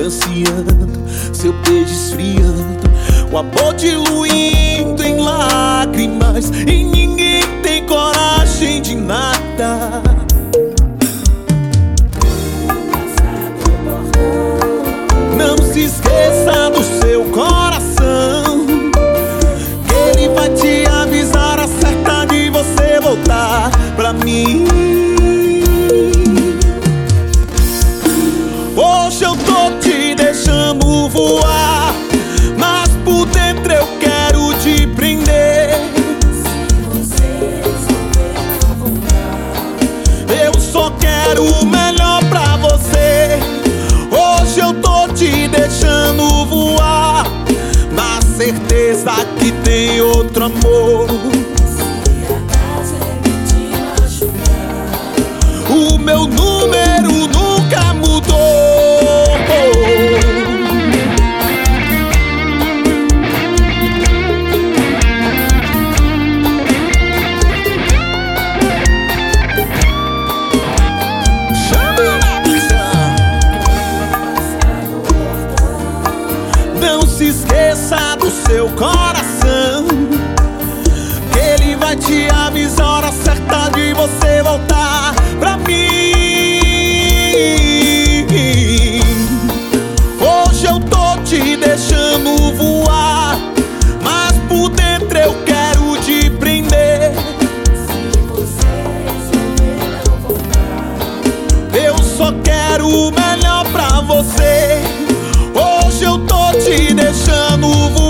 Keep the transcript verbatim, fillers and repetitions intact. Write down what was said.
distanciando, seu beijo esfriando, o amor diluindo em lágrimas, e ninguém tem coragem de nada. Não se esqueça do seu coração, que ele vai te avisar acerca de você voltar pra mim. Hoje eu tô te deixando voar, mas por dentro eu quero te prender. Se você resolver não voltar, Eu só quero o melhor pra você. Hoje eu tô te deixando voar, na certeza que tem outro amor. se acaso ele te machucar, O meu número nunca mudou. Não se esqueça do seu coração, que ele vai te avisar a hora certa de você voltar pra mim. Hoje eu tô te deixando voar, mas por dentro eu quero te prender. se você resolver não voltar, Eu só quero o melhor pra você. Hoje eu tô te deixando voar,